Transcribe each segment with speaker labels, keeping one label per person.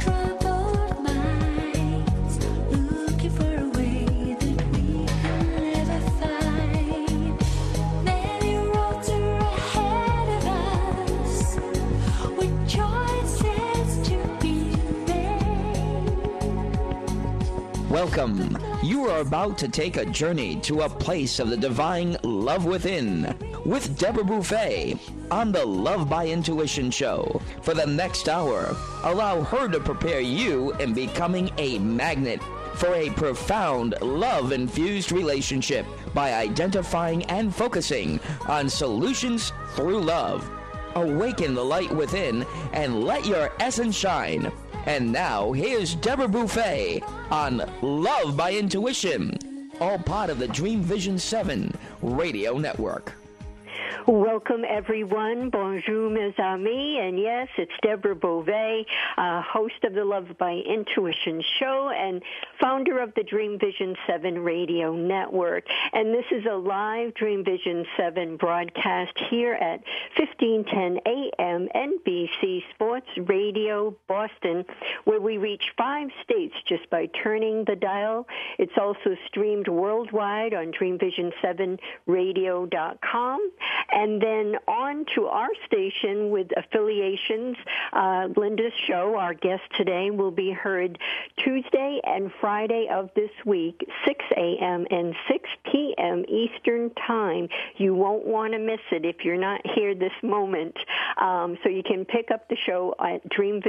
Speaker 1: Troubled minds looking for a way that we can never find. Many roads are ahead of us with choices to be made.
Speaker 2: Welcome. You are about to take a journey to a place of the divine love within with Deborah Buffet on the Love by Intuition show. For the next hour, allow her to prepare you in becoming a magnet for a profound love-infused relationship by identifying and focusing on solutions through love. Awaken the light within and let your essence shine. And now, here's Deborah Buffet on Love by Intuition, all part of the Dream Vision 7 radio network.
Speaker 3: Welcome, everyone. Bonjour, mes amis. And yes, it's Deborah Beauvais, host of the Love by Intuition show and founder of the Dream Vision 7 radio network. And this is a live Dream Vision 7 broadcast here at 1510 AM NBC Sports Radio Boston, where we reach 5 states just by turning the dial. It's also streamed worldwide on dreamvision7radio.com. And then on to our station with affiliations. Linda's show, our guest today, will be heard Tuesday and Friday of this week, 6 a.m. and 6 p.m. Eastern Time. You won't want to miss it if you're not here this moment. So you can pick up the show at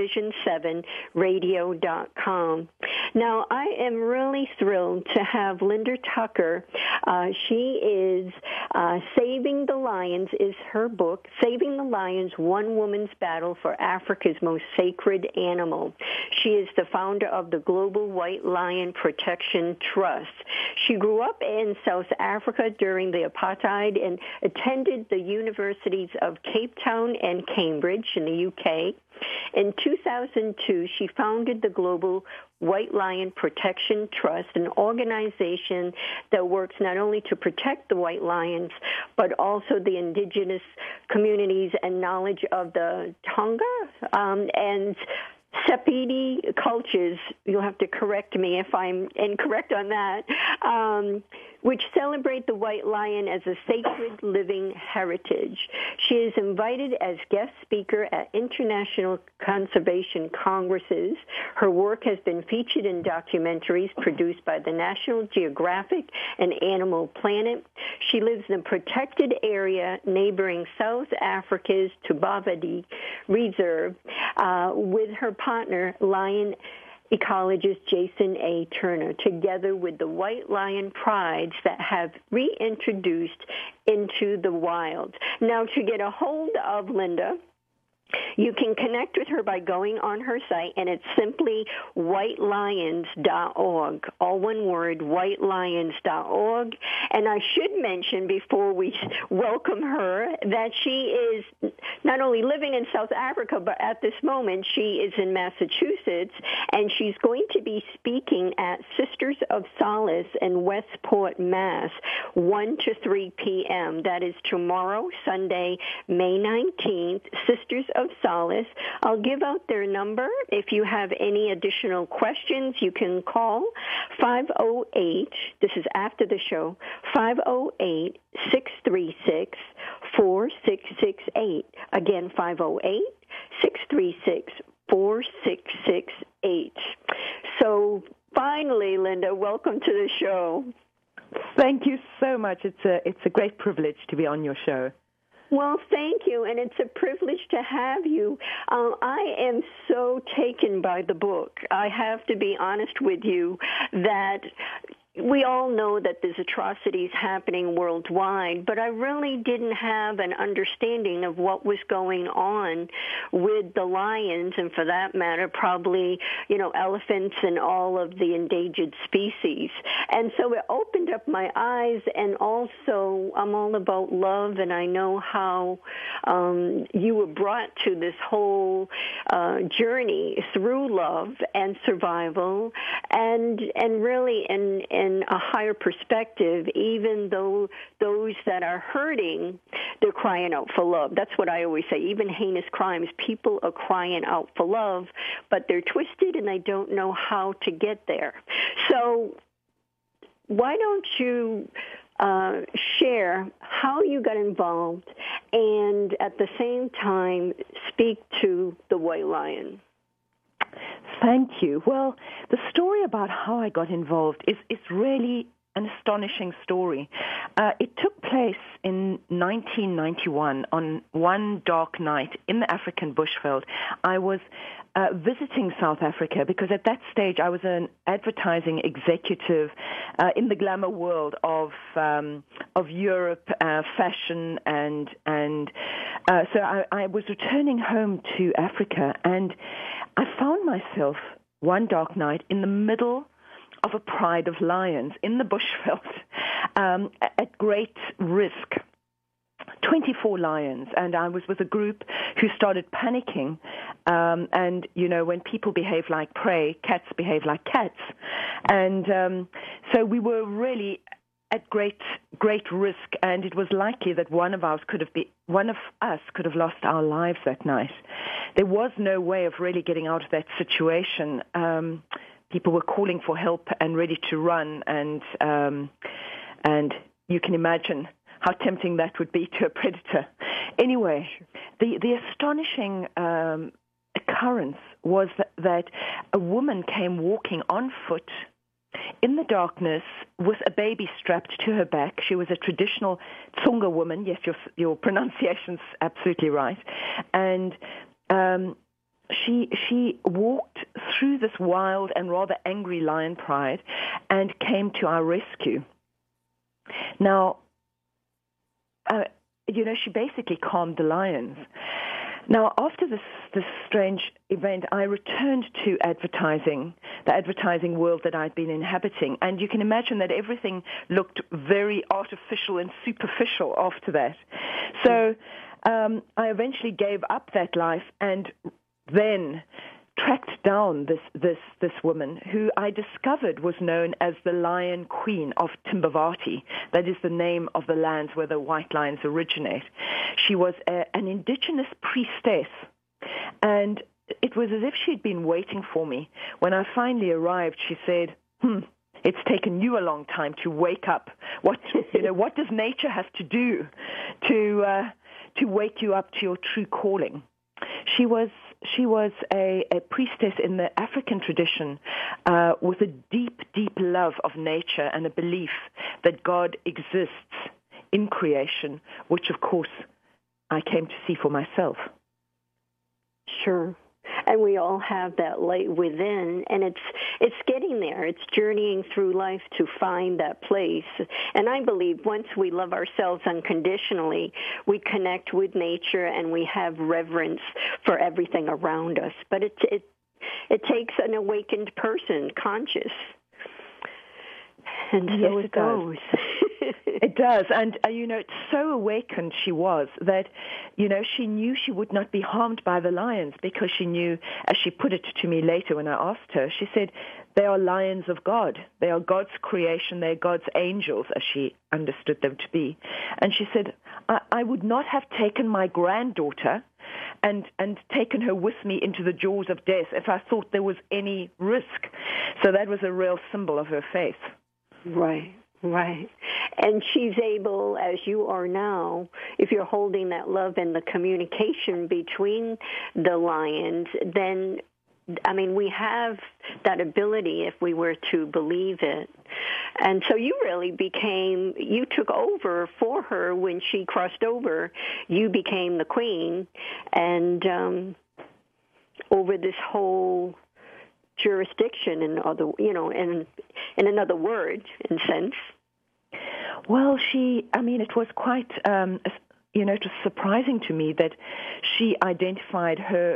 Speaker 3: dreamvision7radio.com. Now, I am really thrilled to have Linda Tucker. She is Saving the Lions is her book, Saving the Lions, One Woman's Battle for Africa's Most Sacred Animal. She is the founder of the Global White Lion Protection Trust. She grew up in South Africa during the apartheid and attended the universities of Cape Town and Cambridge in the UK. In 2002, she founded the Global White Lion Protection Trust, an organization that works not only to protect the white lions, but also the indigenous communities and knowledge of the Tonga and Sepedi cultures. You'll have to correct me if I'm incorrect on that, which celebrate the white lion as a sacred living heritage. She is invited as guest speaker at international conservation congresses. Her work has been featured in documentaries produced by the National Geographic and Animal Planet. She lives in a protected area neighboring South Africa's Tubavadi Reserve with her partner, lion ecologist Jason A. Turner, together with the white lion prides that have reintroduced into the wild. Now, to get a hold of Linda, you can connect with her by going on her site, and it's simply whitelions.org. All one word, whitelions.org. And I should mention before we welcome her that she is not only living in South Africa, but at this moment she is in Massachusetts, and she's going to be speaking at Sisters of Solace in Westport, Mass, 1 to 3 p.m. That is tomorrow, Sunday, May 19th, Sisters of Solace. I'll give out their number. If you have any additional questions, you can call 508, this is after the show, 508-636-4668. Again, 508-636-4668. So finally, Linda, welcome to the show.
Speaker 4: Thank you so much. It's a great privilege to be on your show.
Speaker 3: Well, thank you, and it's a privilege to have you. I am so taken by the book. I have to be honest with you that we all know that there's atrocities happening worldwide, but I really didn't have an understanding of what was going on with the lions, and for that matter, probably, elephants and all of the endangered species. And so it opened up my eyes, and also I'm all about love, and I know how you were brought to this whole journey through love and survival, and really in a higher perspective, even though those that are hurting they're crying out for love. That's what I always say. Even heinous crimes, people are crying out for love, but they're twisted and they don't know how to get there. So why don't you share how you got involved and at the same time speak to the White Lion?
Speaker 4: Thank you. Well, the story about how I got involved is really an astonishing story. It took place in 1991 on one dark night in the African bushveld. I was visiting South Africa because at that stage I was an advertising executive in the glamour world of Europe, fashion, and so I was returning home to Africa, and I found myself one dark night in the middle of a pride of lions in the bushveld at great risk. 24 lions, and I was with a group who started panicking. And, you know, when people behave like prey, cats behave like cats. And so we were really at great risk, and it was likely that one of us could have lost our lives that night. There was no way of really getting out of that situation. People were calling for help and ready to run, and you can imagine how tempting that would be to a predator. Anyway, the astonishing occurrence was that a woman came walking on foot in the darkness with a baby strapped to her back. She was a traditional Tsonga woman. Yes, your pronunciation's absolutely right. And she walked through this wild and rather angry lion pride and came to our rescue. Now, she basically calmed the lions. Now, after this strange event, I returned to advertising, the advertising world that I'd been inhabiting. And you can imagine that everything looked very artificial and superficial after that. So I eventually gave up that life and then tracked down this woman who I discovered was known as the Lion Queen of Timbavati. That is the name of the lands where the white lions originate. She was an indigenous priestess, and it was as if she'd been waiting for me. When I finally arrived, she said, it's taken you a long time to wake up. What does nature have to do to wake you up to your true calling? She was a priestess in the African tradition with a deep, deep love of nature and a belief that God exists in creation, which, of course, I came to see for myself.
Speaker 3: Sure. And we all have that light within, and it's getting there. It's journeying through life to find that place. And I believe once we love ourselves unconditionally, we connect with nature and we have reverence for everything around us. But it takes an awakened person, conscious. And so
Speaker 4: yes,
Speaker 3: it goes.
Speaker 4: It does. And, so awakened she was that, she knew she would not be harmed by the lions because she knew, as she put it to me later when I asked her, she said, they are lions of God. They are God's creation. They are God's angels, as she understood them to be. And she said, I would not have taken my granddaughter and taken her with me into the jaws of death if I thought there was any risk. So that was a real symbol of her faith.
Speaker 3: Right. Right. And she's able, as you are now, if you're holding that love and the communication between the lions, then, we have that ability if we were to believe it. And so you really you took over for her when she crossed over. You became the queen, and over this whole jurisdiction and in another word, in sense.
Speaker 4: Well, it was quite, it was surprising to me that she identified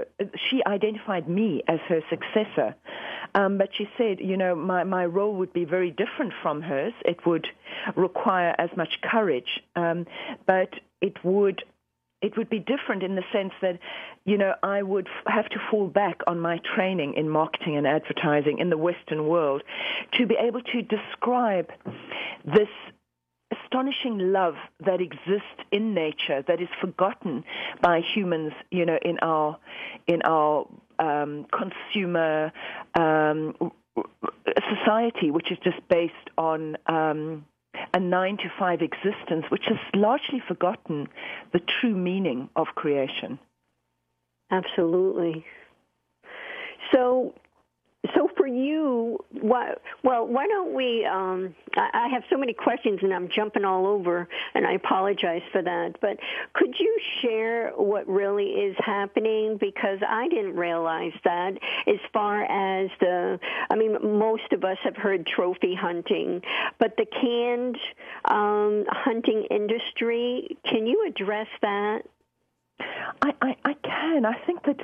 Speaker 4: me as her successor. But she said, my role would be very different from hers. It would require as much courage, but it would be different in the sense that, I would have to fall back on my training in marketing and advertising in the Western world to be able to describe this astonishing love that exists in nature that is forgotten by humans, in our consumer society, which is just based on a 9-to-5 existence, which has largely forgotten the true meaning of creation.
Speaker 3: Absolutely. So for you, why don't we, I have so many questions and I'm jumping all over, and I apologize for that, but could you share what really is happening? Because I didn't realize that as far as most of us have heard trophy hunting, but the canned hunting industry, can you address that?
Speaker 4: I can. I think that,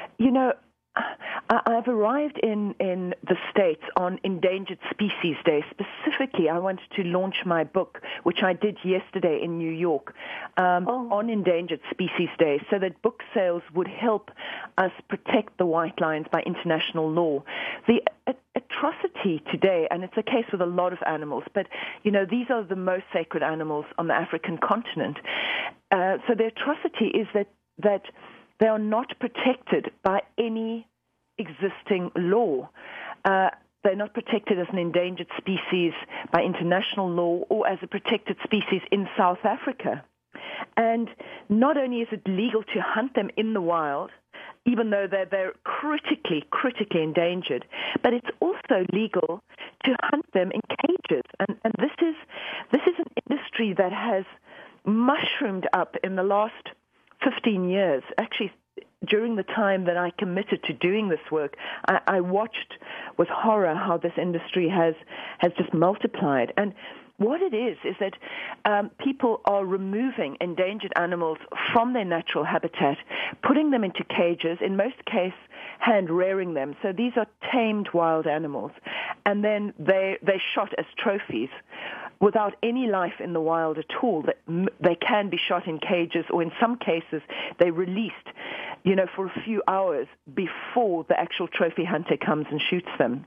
Speaker 4: I've arrived in the States on Endangered Species Day. Specifically, I wanted to launch my book, which I did yesterday in New York, on Endangered Species Day, so that book sales would help us protect the white lions by international law. The atrocity today, and it's a case with a lot of animals, but, these are the most sacred animals on the African continent. So the atrocity is that they are not protected by any existing law. They're not protected as an endangered species by international law or as a protected species in South Africa. And not only is it legal to hunt them in the wild, even though they're critically endangered, but it's also legal to hunt them in cages. And this is an industry that has mushroomed up in the last 15 years. Actually, during the time that I committed to doing this work, I watched with horror how this industry has just multiplied. And what it is that people are removing endangered animals from their natural habitat, putting them into cages, in most cases hand-rearing them. So these are tamed wild animals. And then they're shot as trophies without any life in the wild at all. They can be shot in cages, or in some cases they're released, for a few hours before the actual trophy hunter comes and shoots them.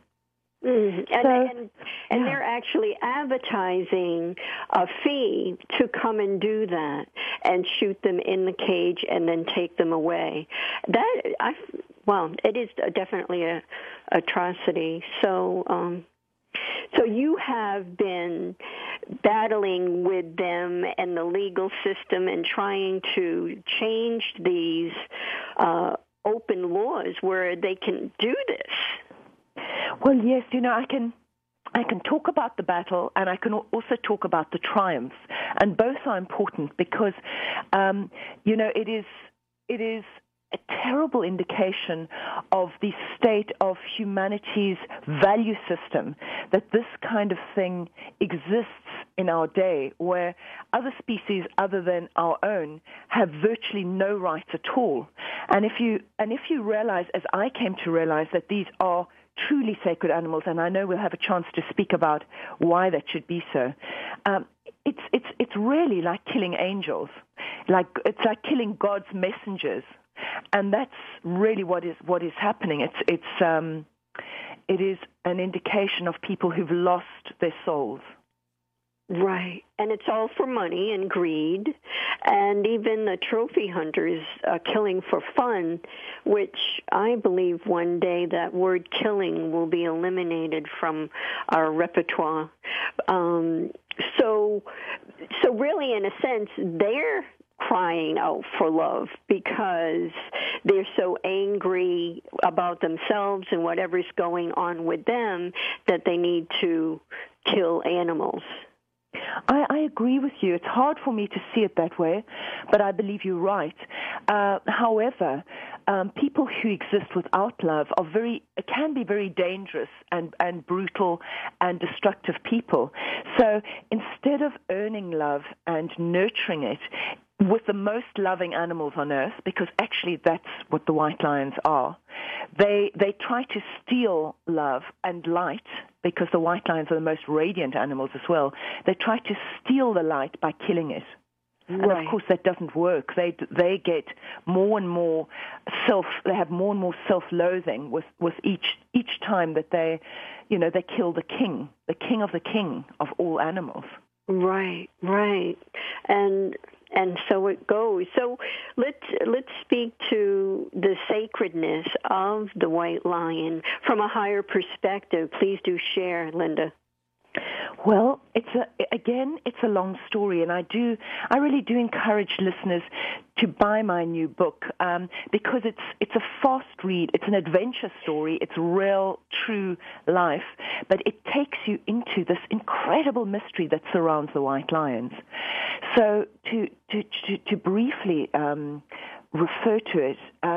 Speaker 3: And they're actually advertising a fee to come and do that and shoot them in the cage and then take them away. It is definitely a atrocity. So you have been battling with them and the legal system and trying to change these open laws where they can do this.
Speaker 4: Well, yes, I can talk about the battle, and I can also talk about the triumphs, and both are important because, it is a terrible indication of the state of humanity's value system that this kind of thing exists in our day, where other species other than our own have virtually no rights at all. And if you realize, as I came to realize, that these are truly sacred animals, and I know we'll have a chance to speak about why that should be so. It's really like killing angels, it's like killing God's messengers, and that's really what is happening. It is an indication of people who've lost their souls.
Speaker 3: Right. And it's all for money and greed. And even the trophy hunters are killing for fun, which I believe one day that word killing will be eliminated from our repertoire. So really, in a sense, they're crying out for love because they're so angry about themselves and whatever's going on with them that they need to kill animals.
Speaker 4: I agree with you. It's hard for me to see it that way, but I believe you're right. However, people who exist without love can be very dangerous and brutal and destructive people. So instead of earning love and nurturing it with the most loving animals on earth, because actually that's what the white lions are, they try to steal love and light, because the white lions are the most radiant animals as well. They try to steal the light by killing it. Right. And of course that doesn't work. They get more and more they have more and more self-loathing with each time that they kill the king of all animals.
Speaker 3: Right, right. And so it goes. So let's speak to the sacredness of the white lion from a higher perspective. Please do share, Linda.
Speaker 4: Well, it's a long story, and I really do encourage listeners to buy my new book because it's a fast read. It's an adventure story. It's real, true life, but it takes you into this incredible mystery that surrounds the white lions. So to briefly refer to it,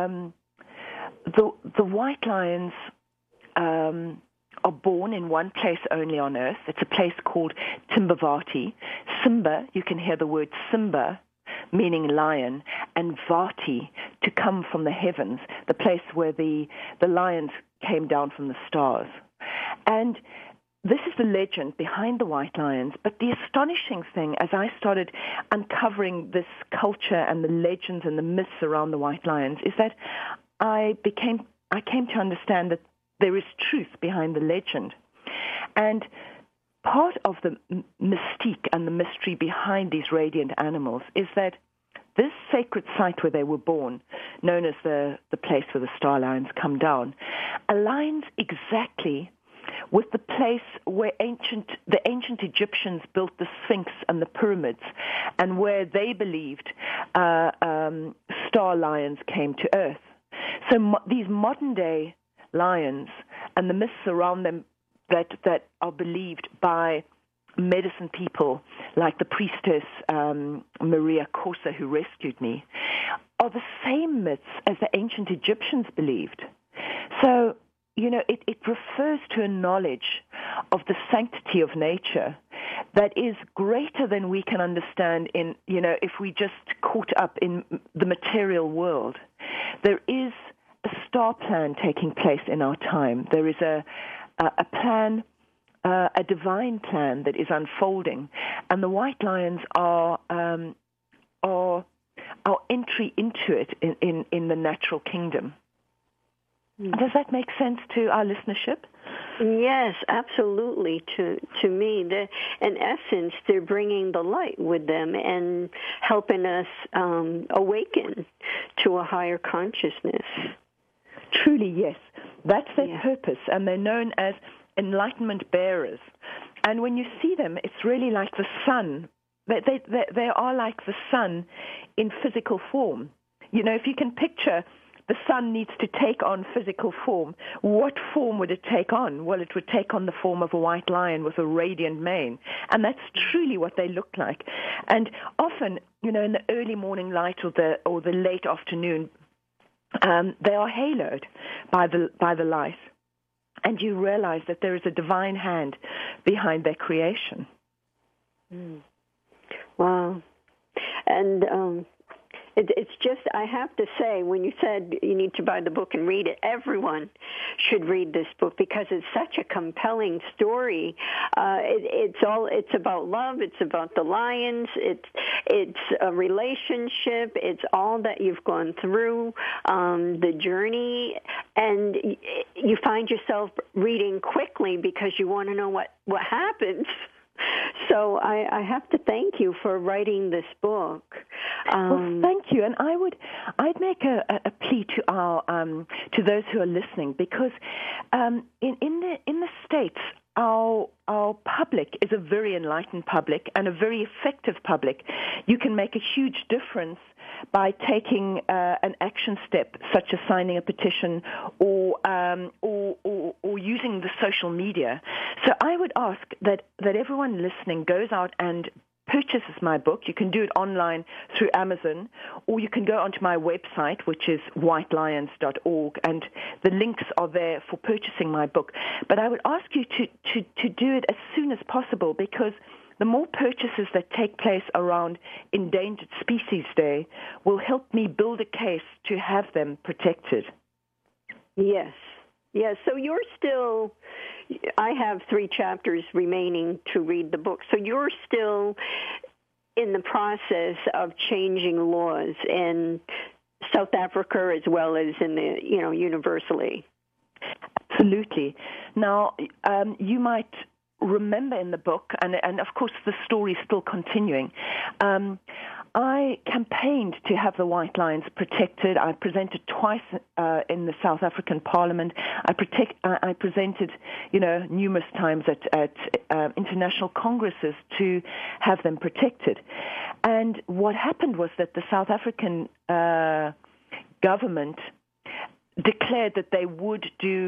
Speaker 4: the white lions are born in one place only on earth. It's a place called Timbavati. Simba, you can hear the word Simba, meaning lion, and Vati, to come from the heavens, the place where the lions came down from the stars. And this is the legend behind the white lions, but the astonishing thing, as I started uncovering this culture and the legends and the myths around the white lions, is that I came to understand that there is truth behind the legend. And part of the mystique and the mystery behind these radiant animals is that this sacred site where they were born, known as the place where the star lions come down, aligns exactly with the place where the ancient Egyptians built the Sphinx and the pyramids, and where they believed star lions came to earth. So these modern-day lions and the myths around them that are believed by medicine people like the priestess Maria Corsa, who rescued me, are the same myths as the ancient Egyptians believed. So, it refers to a knowledge of the sanctity of nature that is greater than we can understand if we just caught up in the material world. There is a star plan taking place in our time. There is a plan, a divine plan that is unfolding, and the white lions are our entry into it in the natural kingdom. Does that make sense to our listenership?
Speaker 3: Yes, absolutely. To me, in essence, they're bringing the light with them and helping us awaken to a higher consciousness.
Speaker 4: Truly, yes. That's their purpose, and they're known as enlightenment bearers. And when you see them, it's really like the sun. They are like the sun in physical form. If you can picture the sun needs to take on physical form, what form would it take on? Well, it would take on the form of a white lion with a radiant mane. And that's truly what they look like. And often, in the early morning light or the late afternoon, they are haloed by the light. And you realize that there is a divine hand behind their creation.
Speaker 3: Wow. And it's just, I have to say, when you said you need to buy the book and read it, everyone should read this book because it's such a compelling story. It's about love. It's about the lions. It's a relationship. It's all that you've gone through, the journey, and you find yourself reading quickly because you want to know what happens. So I have to thank you for writing this book.
Speaker 4: Well, thank you, and I'd make a plea to our to those who are listening, because in the States, our public is a very enlightened public and a very effective public. You can make a huge difference by taking an action step, such as signing a petition or using the social media. So I would ask that everyone listening goes out and purchases my book. You can do it online through Amazon, or you can go onto my website, which is whitelions.org, and the links are there for purchasing my book. But I would ask you to do it as soon as possible, because the more purchases that take place around Endangered Species Day will help me build a case to have them protected.
Speaker 3: Yes. Yes, so you're still, I have 3 chapters remaining to read the book, so you're still in the process of changing laws in South Africa as well as in the, universally.
Speaker 4: Absolutely. Now, you might remember in the book, and of course the story is still continuing, I campaigned to have the white lions protected. I presented twice in the South African Parliament. I presented, numerous times at international congresses to have them protected. And what happened was that the South African government declared that they would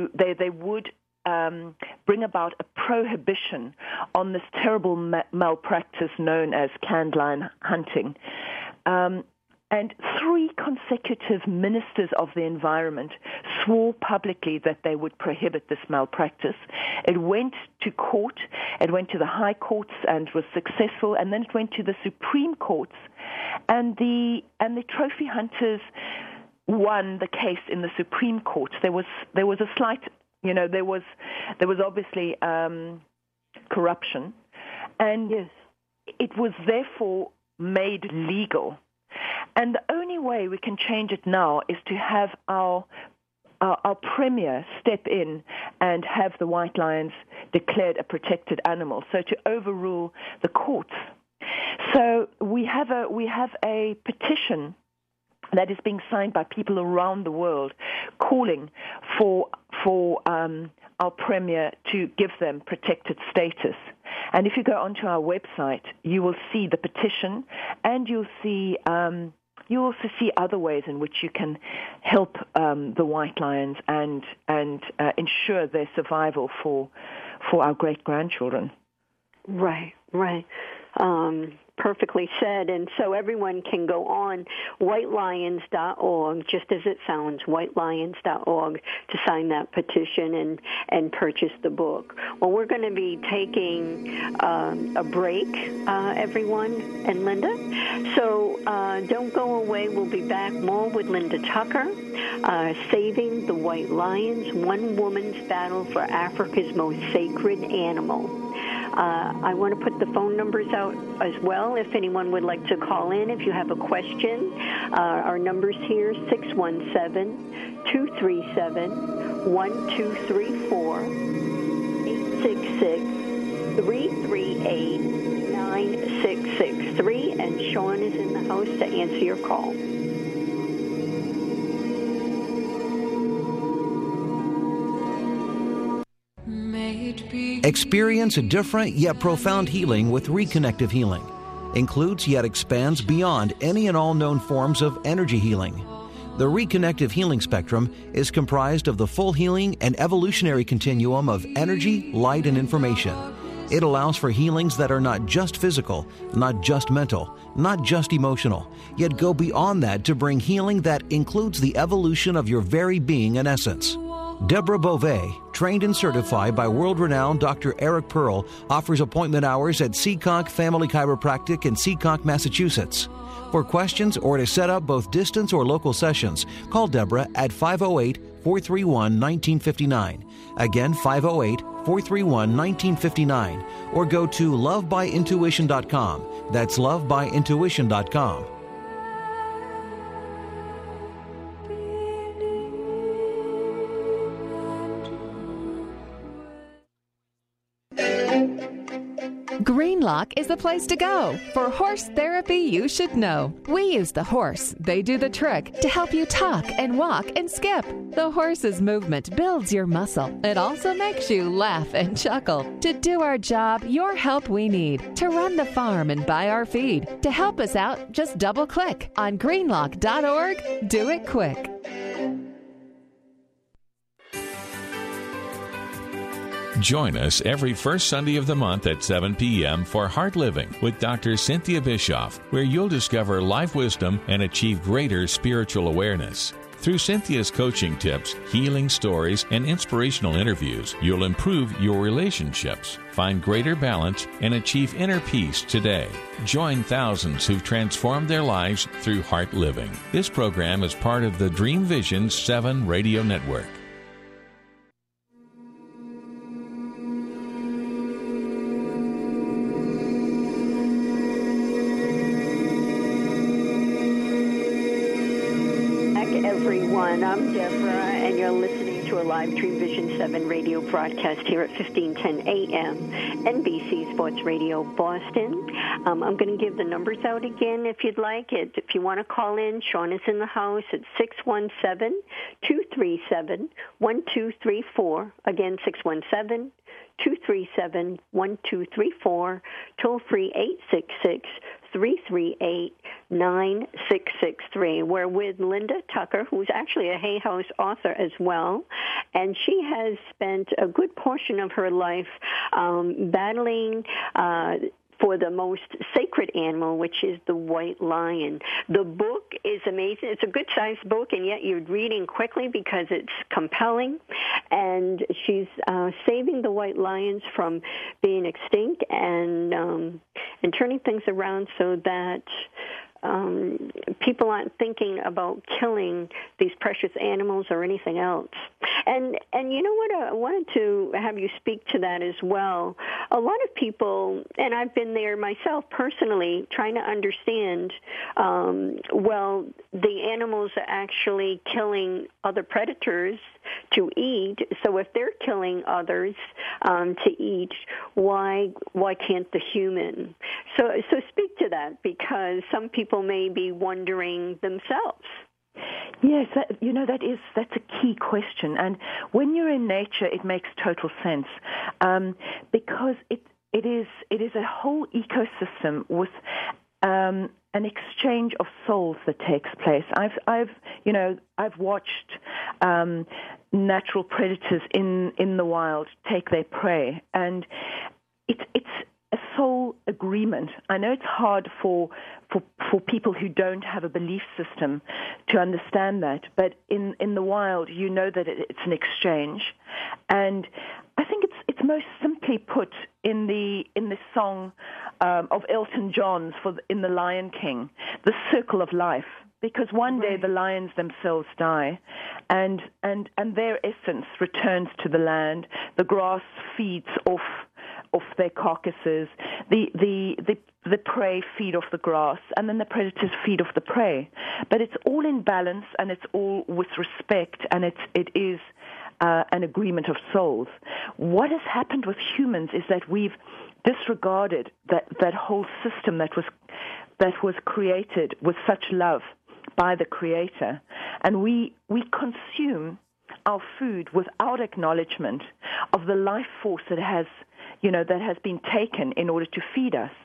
Speaker 4: bring about a prohibition on this terrible malpractice known as canned lion hunting. And 3 consecutive ministers of the environment swore publicly that they would prohibit this malpractice. It went to court. It went to the high courts and was successful. And then it went to the Supreme Courts. And the trophy hunters won the case in the Supreme Court. There was a slight, there was obviously corruption, and
Speaker 3: Yes.
Speaker 4: it was therefore made legal. And the only way we can change it now is to have our premier step in and have the white lions declared a protected animal, so to overrule the courts. So we have a petition that is being signed by people around the world, calling for our premier to give them protected status. And if you go onto our website, you will see the petition, and you'll see you also see other ways in which you can help the white lions and ensure their survival for our great-grandchildren.
Speaker 3: Right. Perfectly said. And so everyone can go on whitelions.org, just as it sounds, whitelions.org, to sign that petition and purchase the book. Well, we're going to be taking a break, everyone, and Linda. So don't go away. We'll be back more with Linda Tucker, Saving the White Lions, One Woman's Battle for Africa's Most Sacred Animal. I want to put the phone numbers out as well if anyone would like to call in if you have a question. Our numbers here, 617-237-1234, 866-338-9663, and Sean is in the house to answer your call.
Speaker 5: Experience a different yet profound healing with Reconnective Healing. Includes yet expands beyond any and all known forms of energy healing. The Reconnective Healing spectrum is comprised of the full healing and evolutionary continuum of energy, light, and information. It allows for healings that are not just physical, not just mental, not just emotional, yet go beyond that to bring healing that includes the evolution of your very being and essence. Deborah Beauvais, trained and certified by world-renowned Dr. Eric Pearl, offers appointment hours at Seacock Family Chiropractic in Seacock, Massachusetts. For questions or to set up both distance or local sessions, call Deborah at 508-431-1959. Again, 508-431-1959. Or go to lovebyintuition.com. That's lovebyintuition.com.
Speaker 6: Greenlock is the place to go for horse therapy you should know. We use the horse, they do the trick, to help you talk and walk and skip. The horse's movement builds your muscle. It also makes you laugh and chuckle. To do our job, your help we need. To run the farm and buy our feed. To help us out, just double-click on greenlock.org. Do it quick.
Speaker 7: Join us every first Sunday of the month at 7 p.m. for Heart Living with Dr. Cynthia Bischoff, where you'll discover life wisdom and achieve greater spiritual awareness. Through Cynthia's coaching tips, healing stories, and inspirational interviews, you'll improve your relationships, find greater balance, and achieve inner peace today. Join thousands who've transformed their lives through Heart Living. This program is part of the Dream Vision 7 radio network.
Speaker 3: Everyone, I'm Deborah, and you're listening to a live Dream Vision 7 radio broadcast here at 1510 AM, NBC Sports Radio, Boston. I'm going to give the numbers out again if you'd like it. If you want to call in, Sean is in the house at 617-237-1234. Again, 617-237-1234. Toll free 866-338-9663. We're with Linda Tucker, who's actually a Hay House author as well, and she has spent a good portion of her life battling for the most sacred animal, which is the white lion. The book is amazing. It's a good-sized book, and yet you're reading quickly because it's compelling. And she's saving the white lions from being extinct and turning things around so that people aren't thinking about killing these precious animals or anything else. And you know what? I wanted to have you speak to that as well. A lot of people, and I've been there myself personally, trying to understand, well, the animals are actually killing other predators to eat. So if they're killing others to eat, why can't the human? So speak to that, because some people may be wondering themselves.
Speaker 4: Yes, that's a key question, and when you're in nature, it makes total sense because it is a whole ecosystem with an exchange of souls that takes place. I've watched natural predators in the wild take their prey, and it's a soul agreement. I know it's hard for people who don't have a belief system to understand that, but in the wild, you know that it's an exchange, and I think it's most simply put in the song of Elton John's in The Lion King, the circle of life. Because one day the lions themselves die, and their essence returns to the land. The grass feeds off their carcasses. The prey feed off the grass, and then the predators feed off the prey. But it's all in balance, and it's all with respect, and it is an agreement of souls. What has happened with humans is that we've disregarded that whole system that was created with such love by the Creator, and we consume our food without acknowledgement of the life force that has been taken in order to feed us.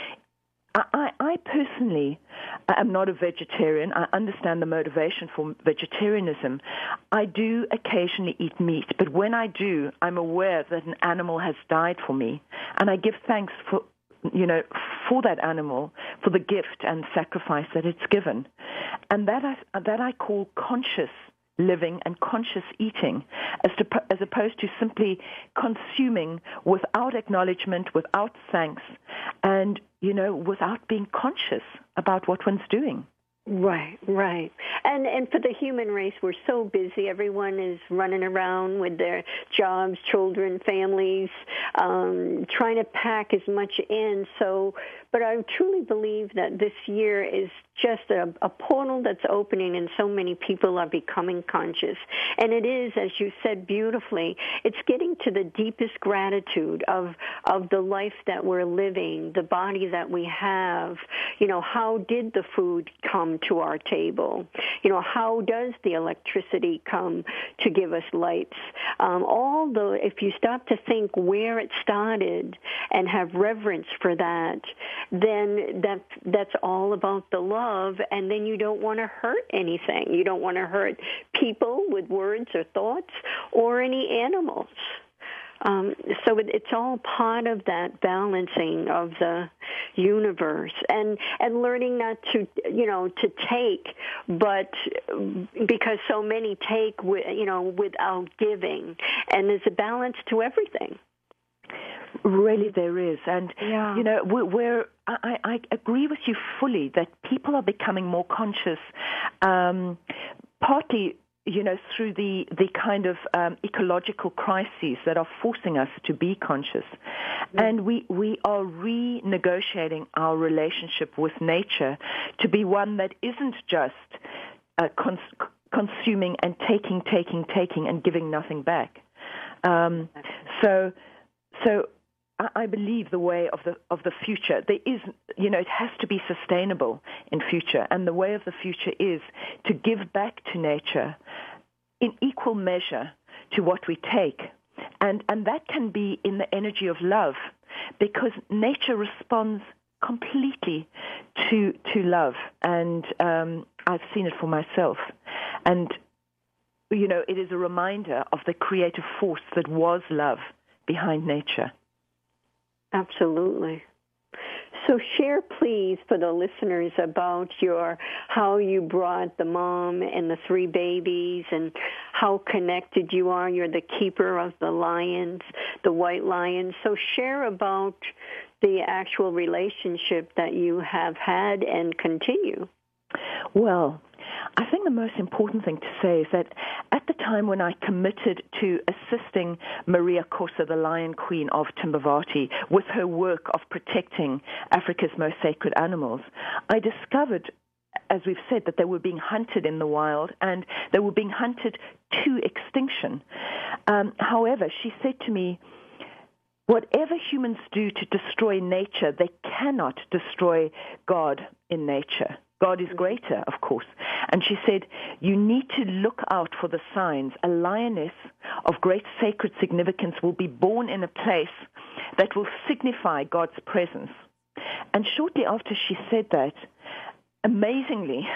Speaker 4: I personally am not a vegetarian. I understand the motivation for vegetarianism. I do occasionally eat meat, but when I do, I'm aware that an animal has died for me, and I give thanks for that animal, for the gift and sacrifice that it's given. And that I call conscious living and conscious eating, as opposed to simply consuming without acknowledgement, without thanks, and without being conscious about what one's doing.
Speaker 3: Right. And for the human race, we're so busy. Everyone is running around with their jobs, children, families, trying to pack as much in. But I truly believe that this year is just a portal that's opening, and so many people are becoming conscious. And it is, as you said beautifully, it's getting to the deepest gratitude of the life that we're living, the body that we have. How did the food come to our table? How does the electricity come to give us lights? If you stop to think where it started and have reverence for that, then that's all about the love, and then you don't want to hurt anything. You don't want to hurt people with words or thoughts or any animals. So it's all part of that balancing of the universe, and learning not to take, but because so many take without giving, and there's a balance to everything.
Speaker 4: Really, there is, and I agree with you fully that people are becoming more conscious, partly through the kind of ecological crises that are forcing us to be conscious. Mm-hmm. And we are renegotiating our relationship with nature to be one that isn't just consuming and taking and giving nothing back. So I believe the way of the future, there is, it has to be sustainable in future, and the way of the future is to give back to nature in equal measure to what we take, and that can be in the energy of love, because nature responds completely to love, and I've seen it for myself, and it is a reminder of the creative force that was love behind nature.
Speaker 3: Absolutely. So share, please, for the listeners about how you brought the mom and the 3 babies and how connected you are. You're the keeper of the lions, the white lions. So share about the actual relationship that you have had and continue.
Speaker 4: Well, I think the most important thing to say is that at the time when I committed to assisting Maria Corsa, the Lion Queen of Timbavati, with her work of protecting Africa's most sacred animals, I discovered, as we've said, that they were being hunted in the wild, and they were being hunted to extinction. However, she said to me, whatever humans do to destroy nature, they cannot destroy God in nature. God is greater, of course. And she said, you need to look out for the signs. A lioness of great sacred significance will be born in a place that will signify God's presence. And shortly after she said that, amazingly,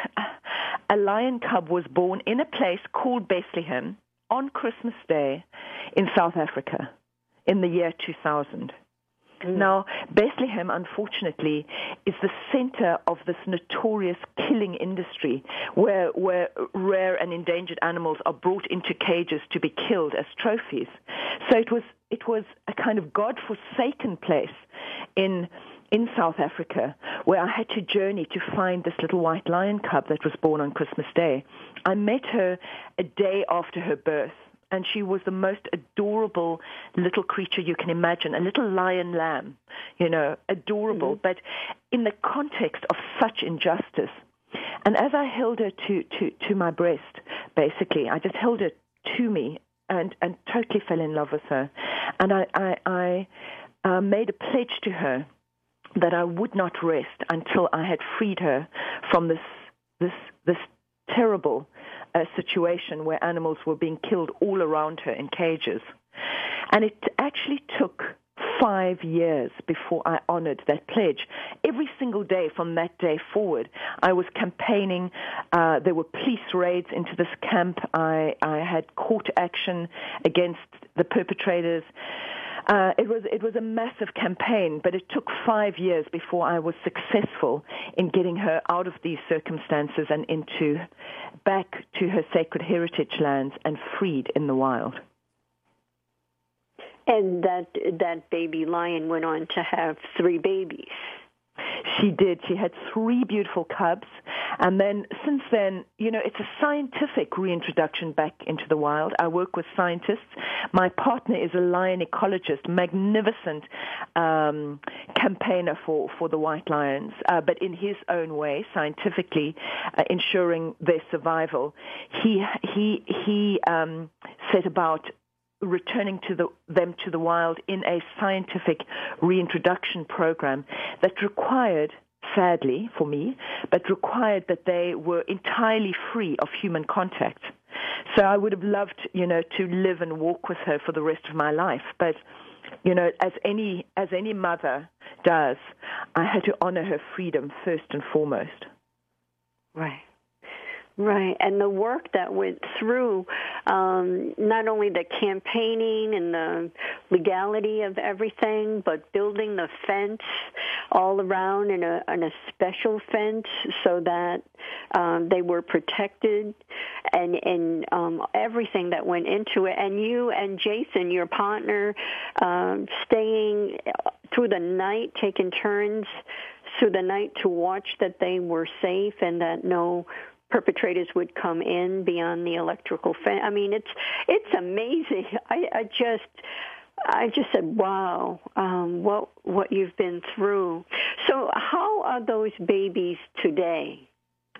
Speaker 4: a lion cub was born in a place called Bethlehem on Christmas Day in South Africa in the year 2000. Now, Bethlehem, unfortunately, is the center of this notorious killing industry where rare and endangered animals are brought into cages to be killed as trophies. So it was a kind of God-forsaken place in South Africa where I had to journey to find this little white lion cub that was born on Christmas Day. I met her a day after her birth, and she was the most adorable little creature you can imagine, a little lion lamb, adorable, but in the context of such injustice. And as I held her to my breast, basically, I just held her to me and totally fell in love with her. And I made a pledge to her that I would not rest until I had freed her from this terrible situation where animals were being killed all around her in cages. And it actually took 5 years before I honored that pledge. Every single day from that day forward, I was campaigning. There were police raids into this camp. I had court action against the perpetrators. It was a massive campaign, but it took 5 years before I was successful in getting her out of these circumstances and back to her sacred heritage lands and freed in the wild.
Speaker 3: And that baby lion went on to have 3 babies.
Speaker 4: She did. She had 3 beautiful cubs. And then, since then, it's a scientific reintroduction back into the wild. I work with scientists. My partner is a lion ecologist, magnificent campaigner for the white lions, but in his own way, scientifically ensuring their survival. He set about returning them to the wild in a scientific reintroduction program that required, sadly for me, but required that they were entirely free of human contact. So I would have loved, to live and walk with her for the rest of my life. But, as any mother does, I had to honor her freedom first and foremost.
Speaker 3: Right. Right, and the work that went through not only the campaigning and the legality of everything, but building the fence all around in a special fence so that they were protected, and everything that went into it. And you and Jason, your partner, staying through the night, taking turns through the night to watch that they were safe and that no perpetrators would come in beyond the electrical fence. I mean, it's amazing. I just said, wow, what you've been through. So how are those babies today?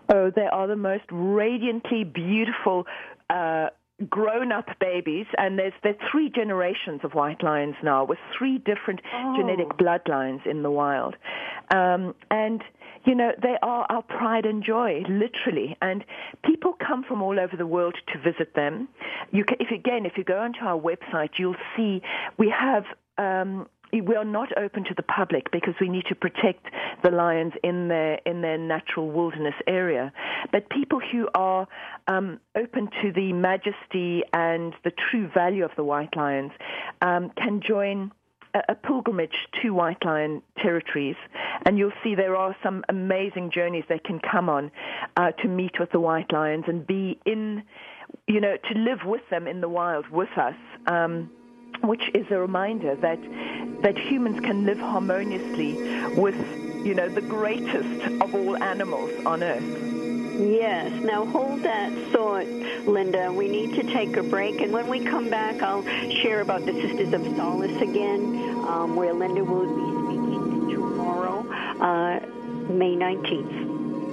Speaker 4: Oh, they are the most radiantly beautiful grown-up babies, and there's 3 generations of white lions now with 3 different genetic bloodlines in the wild. And, you know, they are our pride and joy, literally. And people come from all over the world to visit them. If you go onto our website, you'll see we have... we are not open to the public because we need to protect the lions in their natural wilderness area. But people who are open to the majesty and the true value of the white lions can join a pilgrimage to white lion territories, and you'll see there are some amazing journeys they can come on to meet with the white lions and be in, you know, to live with them in the wild with us. Which is a reminder that humans can live harmoniously with, you know, the greatest of all animals on earth.
Speaker 3: Yes. Now hold that thought, Linda. We need to take a break, and when we come back, I'll share about the Sisters of Solace again, where Linda will be speaking tomorrow, May 19th.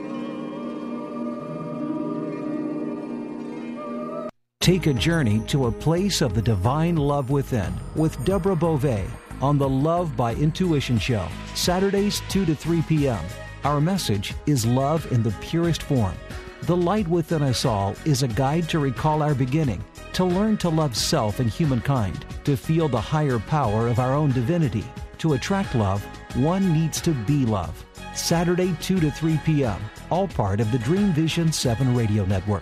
Speaker 5: Take a journey to a place of the divine love within with Deborah Beauvais on the Love by Intuition Show, Saturdays 2 to 3 p.m. Our message is love in the purest form. The light within us all is a guide to recall our beginning, to learn to love self and humankind, to feel the higher power of our own divinity. To attract love, one needs to be love. Saturday 2 to 3 p.m., all part of the Dream Vision 7 radio network.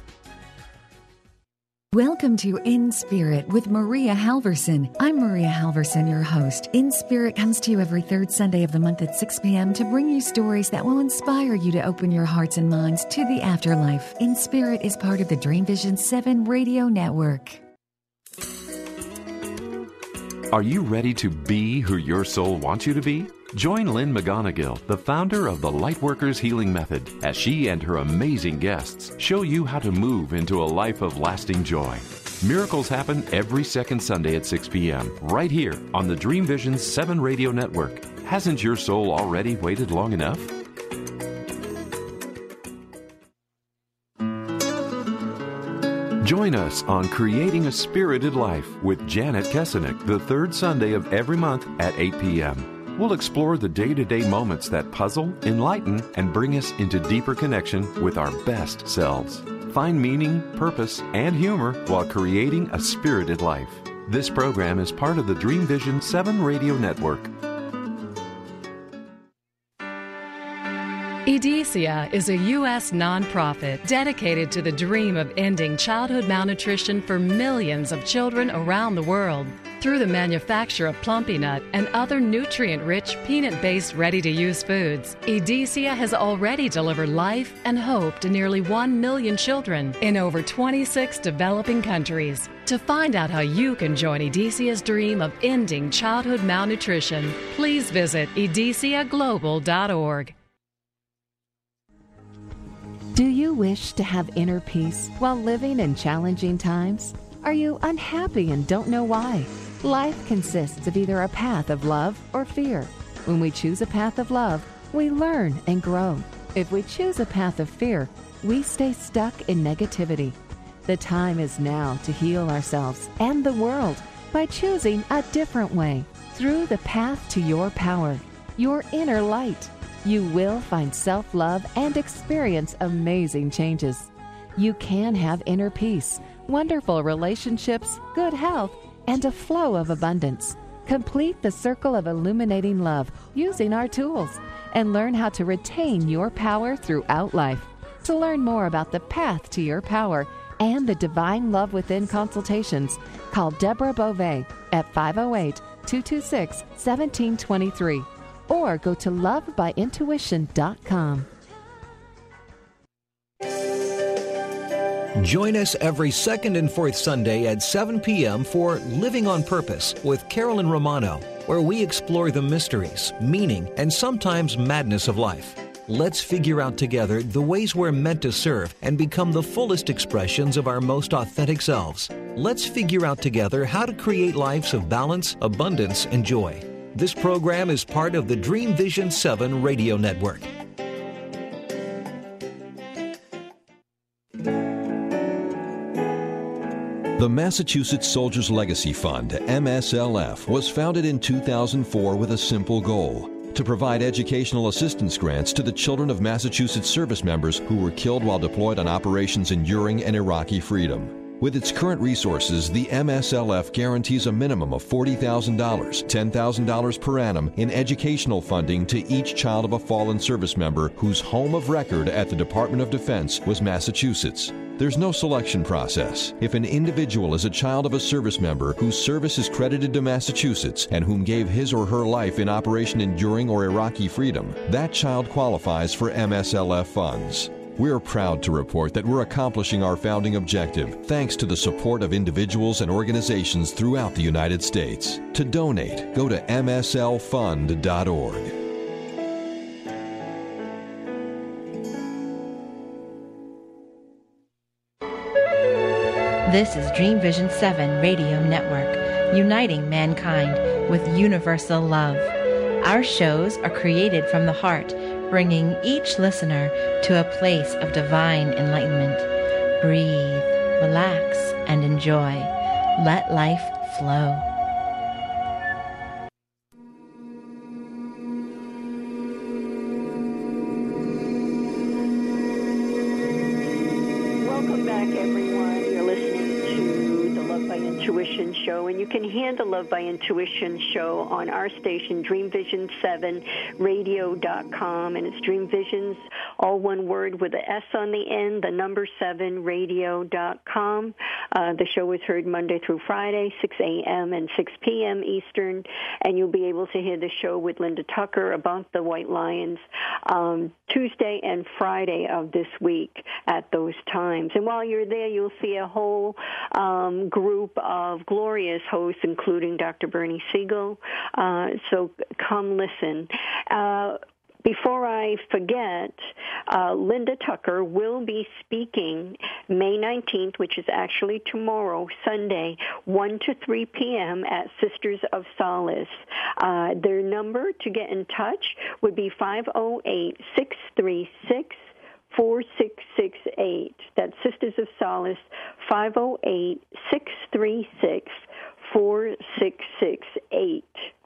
Speaker 8: Welcome to In Spirit with Maria Halverson. I'm Maria Halverson, your host. In Spirit comes to you every third Sunday of the month at 6 p.m. to bring you stories that will inspire you to open your hearts and minds to the afterlife. In Spirit is part of the Dream Vision 7 radio network.
Speaker 9: Are you ready to be who your soul wants you to be? Join Lynn McGonigal, the founder of the Lightworkers Healing Method, as she and her amazing guests show you how to move into a life of lasting joy. Miracles happen every second Sunday at 6 p.m. right here on the Dream Vision 7 radio network. Hasn't your soul already waited long enough? Join us on Creating a Spirited Life with Janet Kesenick the third Sunday of every month at 8 p.m. We'll explore the day-to-day moments that puzzle, enlighten, and bring us into deeper connection with our best selves. Find meaning, purpose, and humor while creating a spirited life. This program is part of the Dream Vision 7 radio network.
Speaker 10: EDECIA is a U.S. nonprofit dedicated to the dream of ending childhood malnutrition for millions of children around the world. Through the manufacture of Plumpy Nut and other nutrient-rich, peanut-based, ready-to-use foods, EDECIA has already delivered life and hope to nearly 1 million children in over 26 developing countries. To find out how you can join EDECIA's dream of ending childhood malnutrition, please visit edeciaglobal.org.
Speaker 6: Do you wish to have inner peace while living in challenging times? Are you unhappy and don't know why? Life consists of either a path of love or fear. When we choose a path of love, we learn and grow. If we choose a path of fear, we stay stuck in negativity. The time is now to heal ourselves and the world by choosing a different way. Through the path to your power, your inner light, you will find self-love and experience amazing changes. You can have inner peace, wonderful relationships, good health, and a flow of abundance. Complete the circle of illuminating love using our tools and learn how to retain your power throughout life. To learn more about the path to your power and the Divine Love Within consultations, call Deborah Beauvais at 508-226-1723 or go to lovebyintuition.com.
Speaker 5: Join us every second and fourth Sunday at 7 p.m. for Living on Purpose with Carolyn Romano, where we explore the mysteries, meaning, and sometimes madness of life. Let's figure out together the ways we're meant to serve and become the fullest expressions of our most authentic selves. Let's figure out together how to create lives of balance, abundance, and joy. This program is part of the Dream Vision 7 radio network.
Speaker 11: The Massachusetts Soldiers Legacy Fund, MSLF, was founded in 2004 with a simple goal: to provide educational assistance grants to the children of Massachusetts service members who were killed while deployed on operations enduring and Iraqi freedom. With its current resources, the MSLF guarantees a minimum of $40,000, $10,000 per annum in educational funding to each child of a fallen service member whose home of record at the Department of Defense was Massachusetts. There's no selection process. If an individual is a child of a service member whose service is credited to Massachusetts and whom gave his or her life in Operation Enduring or Iraqi Freedom, that child qualifies for MSLF funds. We're proud to report that we're accomplishing our founding objective thanks to the support of individuals and organizations throughout the United States. To donate, go to mslfund.org.
Speaker 12: This is Dream Vision 7 Radio Network, uniting mankind with universal love. Our shows are created from the heart, bringing each listener to a place of divine enlightenment. Breathe, relax, and enjoy. Let life flow.
Speaker 3: Welcome back, everyone. You're listening to the Love by Intuition show, and you can hear the Love by Intuition show on our station, DreamVision7Radio.com, and it's Dream Visions, all one word with an S on the end, the number 7Radio.com. The show is heard Monday through Friday, 6 a.m. and 6 p.m. Eastern, and you'll be able to hear the show with Linda Tucker about the White Lions Tuesday and Friday of this week at those times. And while you're there, you'll see a whole group of glorious hosts, including Dr. Bernie Siegel. So come listen. Before I forget, Linda Tucker will be speaking May 19th, which is actually tomorrow, Sunday, 1 to 3 p.m. at Sisters of Solace. Their number to get in touch would be 508-636-4668. That's Sisters of Solace, 508-636-4668.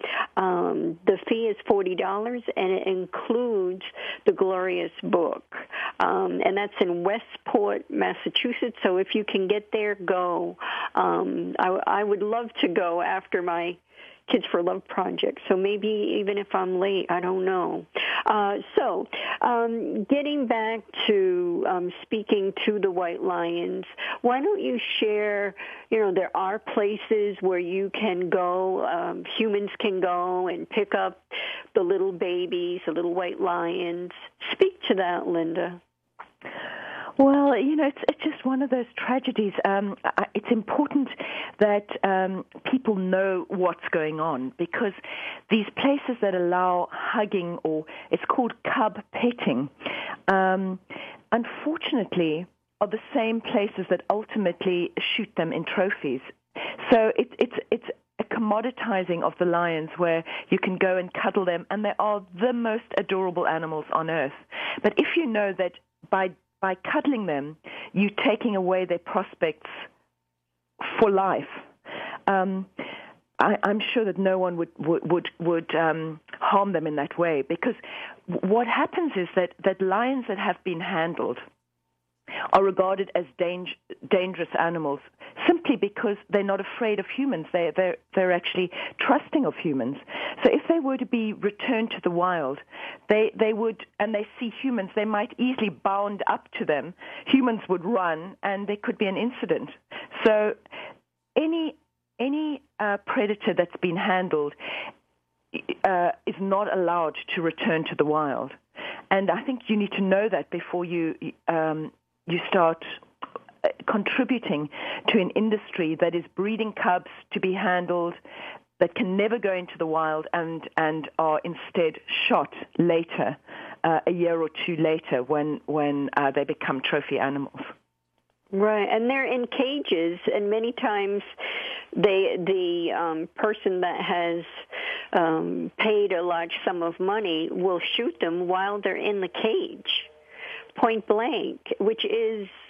Speaker 3: The fee is $40, and it includes the glorious book. And that's in Westport, Massachusetts. So if you can get there, go. I would love to go after my Kids for Love project. So maybe even if I'm late, I don't know. So getting back to speaking to the White Lions, why don't you share, there are places where you can go, humans can go and pick up the little babies, the little white lions. Speak to that, Linda.
Speaker 4: Well, it's just one of those tragedies. It's important that people know what's going on, because these places that allow hugging, or it's called cub petting, unfortunately are the same places that ultimately shoot them in trophies. So it's a commoditizing of the lions, where you can go and cuddle them, and they are the most adorable animals on earth. But if you know that by cuddling them, you're taking away their prospects for life, I'm sure that no one would harm them in that way, because what happens is that lions that have been handled are regarded as dangerous animals simply because they're not afraid of humans. They're actually trusting of humans. So if they were to be returned to the wild, they would, and they see humans, they might easily bound up to them. Humans would run, and there could be an incident. So any predator that's been handled is not allowed to return to the wild. And I think you need to know that before you start contributing to an industry that is breeding cubs to be handled, that can never go into the wild, and are instead shot later, a year or two later, when they become trophy animals.
Speaker 3: Right, and they're in cages, and many times the person that has paid a large sum of money will shoot them while they're in the cage, point blank, which is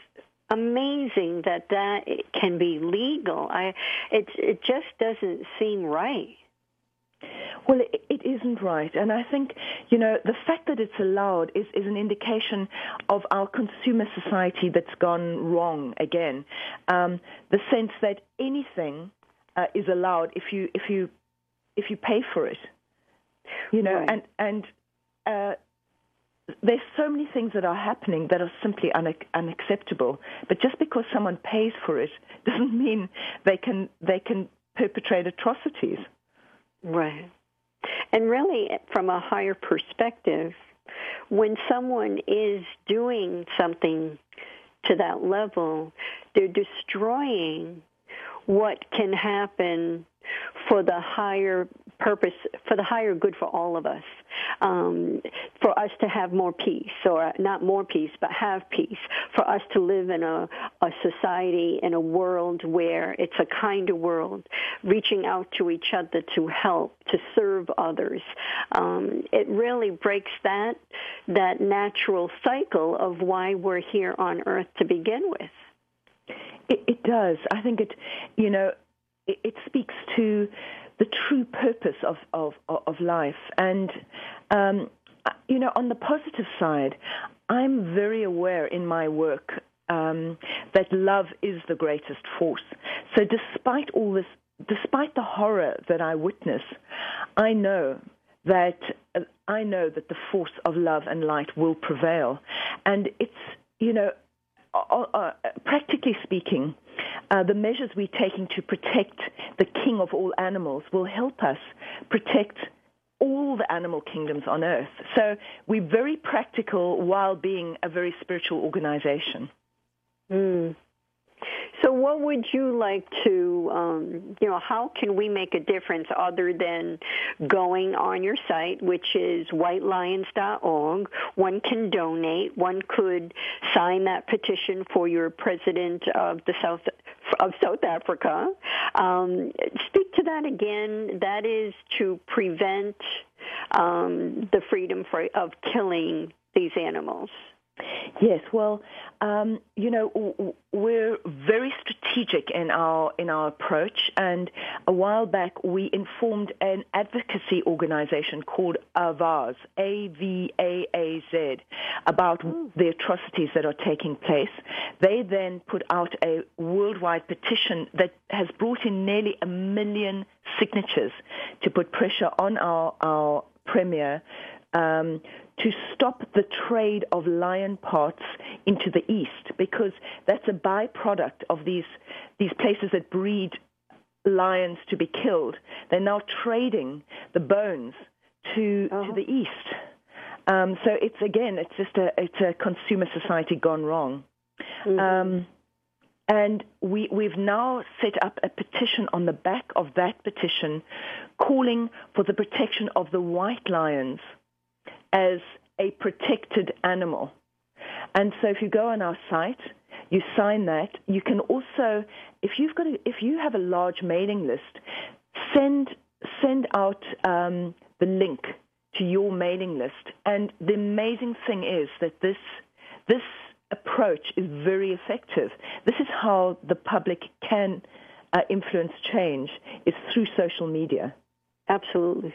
Speaker 3: amazing that it can be legal. It just doesn't seem right.
Speaker 4: Well, it isn't right. And I think, the fact that it's allowed is an indication of our consumer society that's gone wrong again. The sense that anything is allowed if you pay for it.
Speaker 3: Right.
Speaker 4: And there's so many things that are happening that are simply unacceptable. But just because someone pays for it doesn't mean they can perpetrate atrocities.
Speaker 3: Right. And really, from a higher perspective, when someone is doing something to that level, they're destroying what can happen for the higher purpose, for the higher good for all of us, for us to have more peace, or not more peace, but have peace, for us to live in a society, in a world where it's a kinder world, reaching out to each other to help, to serve others. It really breaks that natural cycle of why we're here on earth to begin with.
Speaker 4: It does. I think it speaks to the true purpose of life. And, on the positive side, I'm very aware in my work that love is the greatest force. So despite all this, despite the horror that I witness, I know that the force of love and light will prevail. And it's, practically speaking, the measures we're taking to protect the king of all animals will help us protect all the animal kingdoms on earth. So we're very practical while being a very spiritual organization.
Speaker 3: So what would you like to, how can we make a difference other than going on your site, which is whitelions.org? One can donate. One could sign that petition for your president of South Africa. Speak to that again. That is to prevent the freedom of killing these animals.
Speaker 4: Yes, well, we're very strategic in our approach, and a while back we informed an advocacy organization called AVAZ, AVAAZ, about the atrocities that are taking place. They then put out a worldwide petition that has brought in nearly 1 million signatures to put pressure on our premier to stop the trade of lion parts into the East, because that's a byproduct of these places that breed lions to be killed. They're now trading the bones to the East. So it's a consumer society gone wrong. Mm-hmm. And we've now set up a petition on the back of that petition calling for the protection of the white lions as a protected animal. And so if you go on our site, you sign that. You can also, if you have a large mailing list, send out the link to your mailing list. And the amazing thing is that this approach is very effective. This is how the public can influence change, is through social media.
Speaker 3: Absolutely.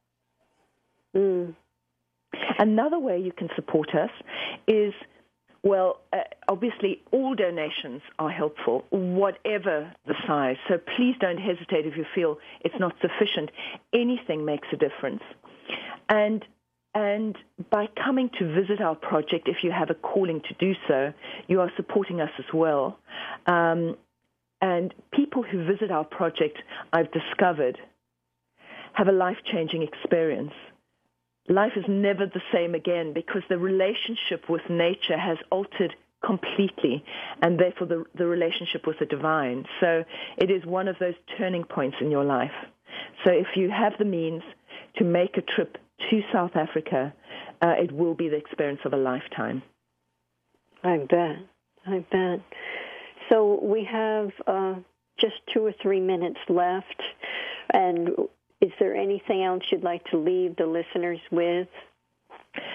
Speaker 4: Another way you can support us is, obviously all donations are helpful, whatever the size. So please don't hesitate if you feel it's not sufficient. Anything makes a difference. And by coming to visit our project, if you have a calling to do so, you are supporting us as well. And people who visit our project, I've discovered, have a life-changing experience. Life is never the same again because the relationship with nature has altered completely, and therefore the relationship with the divine. So it is one of those turning points in your life. So if you have the means to make a trip to South Africa, it will be the experience of a lifetime.
Speaker 3: I bet. So we have just 2 or 3 minutes left, and is there anything else you'd like to leave the listeners with?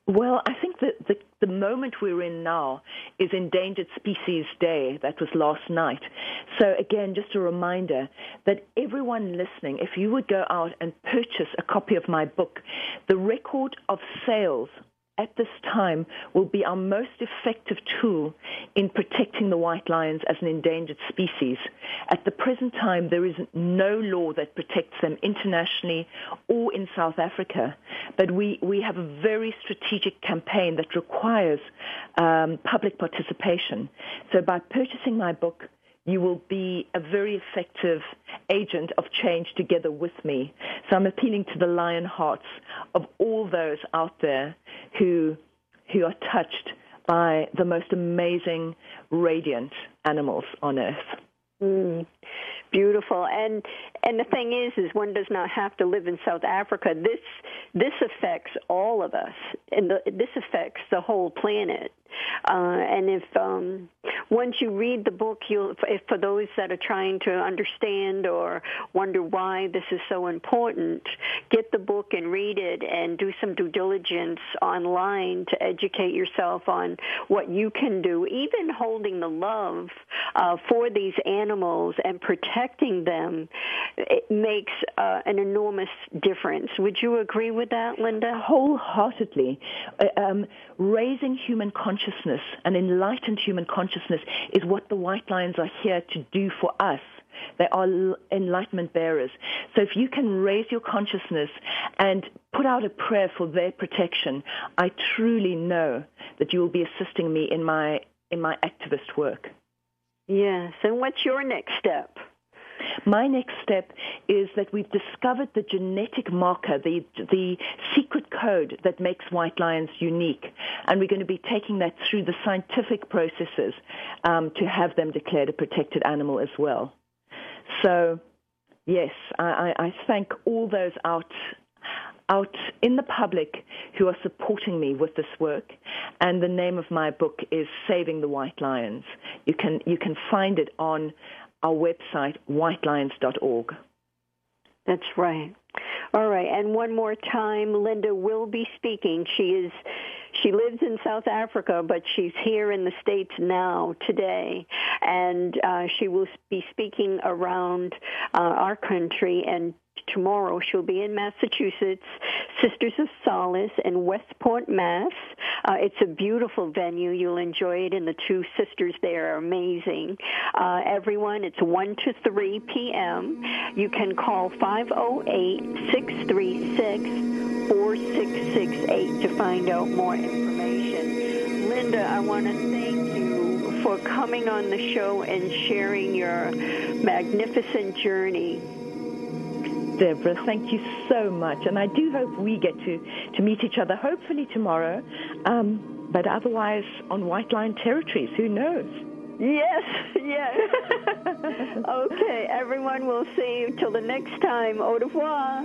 Speaker 4: Well, I think that the moment we're in now is Endangered Species Day. That was last night. So again, just a reminder that everyone listening, if you would go out and purchase a copy of my book, the record of sales at this time will be our most effective tool in protecting the white lions as an endangered species. At the present time, there is no law that protects them internationally or in South Africa, but we have a very strategic campaign that requires public participation. So by purchasing my book, you will be a very effective agent of change together with me. So I'm appealing to the lion hearts of all those out there who are touched by the most amazing, radiant animals on earth.
Speaker 3: Beautiful. And the thing is one does not have to live in South Africa. This affects all of us, and this affects the whole planet. And if once you read the book, if for those that are trying to understand or wonder why this is so important, get the book and read it and do some due diligence online to educate yourself on what you can do. Even holding the love for these animals and protecting them, it makes an enormous difference. Would you agree with that, Linda?
Speaker 4: Wholeheartedly. Raising human consciousness, an enlightened human consciousness, is what the white lions are here to do for us. They are enlightenment bearers. So if you can raise your consciousness and put out a prayer for their protection, I truly know that you will be assisting me in my activist work.
Speaker 3: Yes. And what's your next step?
Speaker 4: My next step is that we've discovered the genetic marker, the secret code that makes white lions unique, and we're going to be taking that through the scientific processes to have them declared a protected animal as well. So, yes, I thank all those out in the public who are supporting me with this work, and the name of my book is Saving the White Lions. You can find it on our website, whitelions.org.
Speaker 3: That's right. All right, and one more time, Linda will be speaking. She lives in South Africa, but she's here in the States now, today, and she will be speaking around our country, and tomorrow she'll be in Massachusetts, Sisters of Solace in Westport, Mass. It's a beautiful venue. You'll enjoy it, and the two sisters there are amazing. Everyone, it's 1 to 3 p.m. You can call 508-636-4668 to find out more information. Linda, I want to thank you for coming on the show and sharing your magnificent journey.
Speaker 4: Deborah, thank you so much, and I do hope we get to meet each other, hopefully tomorrow, but otherwise on White Lion territories, who knows?
Speaker 3: Yes. Okay, everyone, we'll see you till the next time. Au revoir.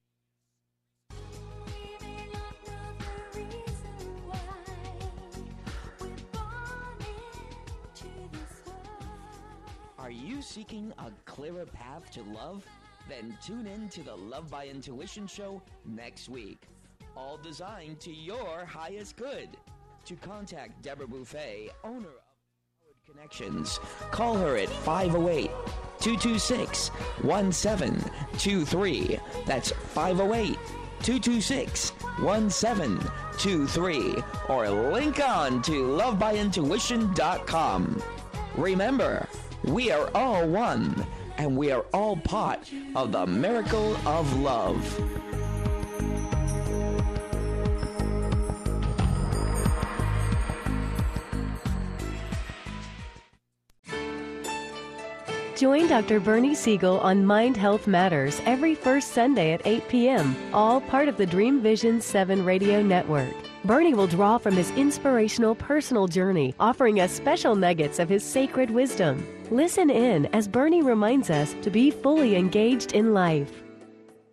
Speaker 2: Are you seeking a clearer path to love? Then tune in to the Love by Intuition show next week. All designed to your highest good. To contact Deborah Buffet, owner of Howard Connections, call her at 508-226-1723. That's 508-226-1723. Or link on to lovebyintuition.com. Remember, we are all one, and we are all part of the miracle of love.
Speaker 13: Join Dr. Bernie Siegel on Mind Health Matters every first Sunday at 8 p.m., all part of the Dream Vision 7 radio network. Bernie will draw from his inspirational personal journey, offering us special nuggets of his sacred wisdom. Listen in as Bernie reminds us to be fully engaged in life.